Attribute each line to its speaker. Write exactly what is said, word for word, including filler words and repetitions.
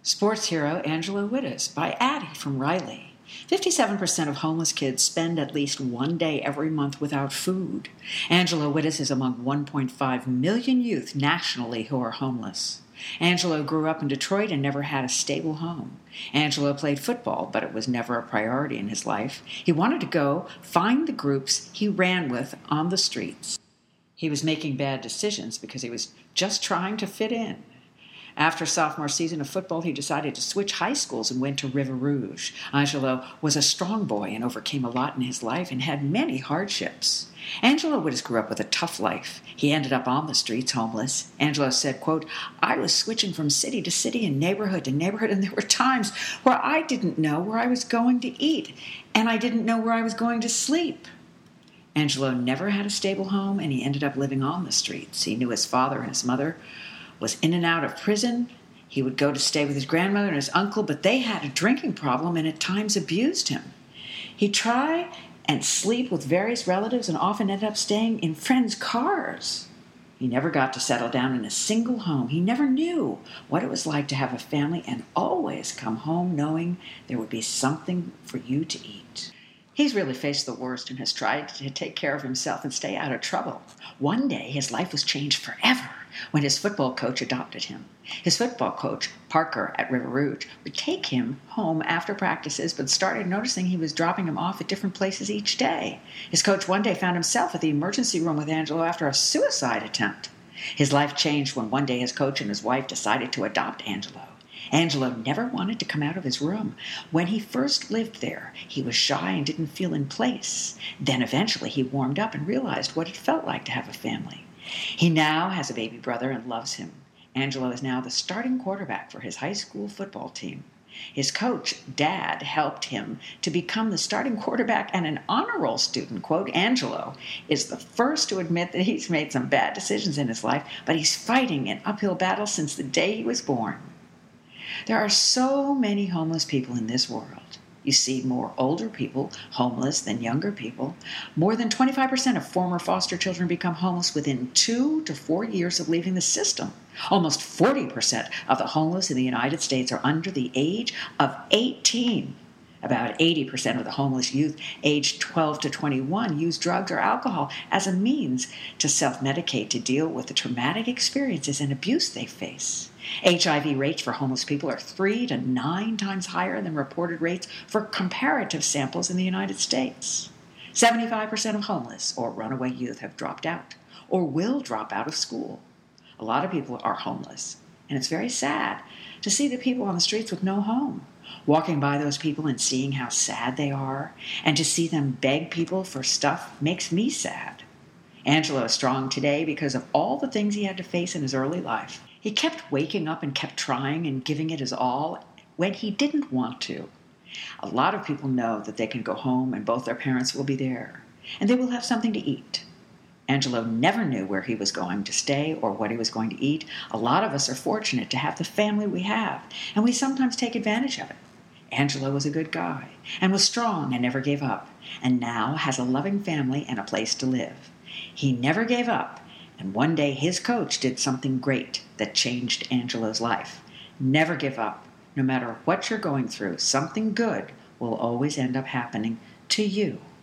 Speaker 1: Sports Hero Angelo Wittes by Addie from Riley. fifty-seven percent of homeless kids spend at least one day every month without food. Angelo Wittes is among one point five million youth nationally who are homeless. Angelo grew up in Detroit and never had a stable home. Angelo played football, but it was never a priority in his life. He wanted to go find the groups he ran with on the streets. He was making bad decisions because he was just trying to fit in. After sophomore season of football, he decided to switch high schools and went to River Rouge. Angelo was a strong boy and overcame a lot in his life and had many hardships. Angelo Wittes grew up with a tough life. He ended up on the streets homeless. Angelo said, quote, "I was switching from city to city and neighborhood to neighborhood, and there were times where I didn't know where I was going to eat, and I didn't know where I was going to sleep." Angelo never had a stable home, and he ended up living on the streets. He knew his father and his mother was in and out of prison. He would go to stay with his grandmother and his uncle, but they had a drinking problem and at times abused him. He'd try and sleep with various relatives and often ended up staying in friends' cars. He never got to settle down in a single home. He never knew what it was like to have a family and always come home knowing there would be something for you to eat. He's really faced the worst and has tried to take care of himself and stay out of trouble. One day, his life was changed forever when his football coach adopted him. His football coach, Parker at River Rouge, would take him home after practices, but started noticing he was dropping him off at different places each day. His coach one day found himself at the emergency room with Angelo after a suicide attempt. His life changed when one day his coach and his wife decided to adopt Angelo. Angelo never wanted to come out of his room. When he first lived there, he was shy and didn't feel in place. Then eventually he warmed up and realized what it felt like to have a family. He now has a baby brother and loves him. Angelo is now the starting quarterback for his high school football team. His coach, Dad, helped him to become the starting quarterback and an honor roll student. Quote, "Angelo is the first to admit that he's made some bad decisions in his life, but he's fighting an uphill battle since the day he was born." There are so many homeless people in this world. You see more older people homeless than younger people. More than twenty-five percent of former foster children become homeless within two to four years of leaving the system. Almost forty percent of the homeless in the United States are under the age of eighteen. About eighty percent of the homeless youth aged twelve to twenty-one use drugs or alcohol as a means to self-medicate to deal with the traumatic experiences and abuse they face. H I V rates for homeless people are three to nine times higher than reported rates for comparative samples in the United States. seventy-five percent of homeless or runaway youth have dropped out or will drop out of school. A lot of people are homeless, and it's very sad to see the people on the streets with no home. Walking by those people and seeing how sad they are, and to see them beg people for stuff makes me sad. Angelo is strong today because of all the things he had to face in his early life. He kept waking up and kept trying and giving it his all when he didn't want to. A lot of people know that they can go home and both their parents will be there, and they will have something to eat. Angelo never knew where he was going to stay or what he was going to eat. A lot of us are fortunate to have the family we have, and we sometimes take advantage of it. Angelo was a good guy and was strong and never gave up, and now has a loving family and a place to live. He never gave up, and one day his coach did something great that changed Angelo's life. Never give up. No matter what you're going through, something good will always end up happening to you.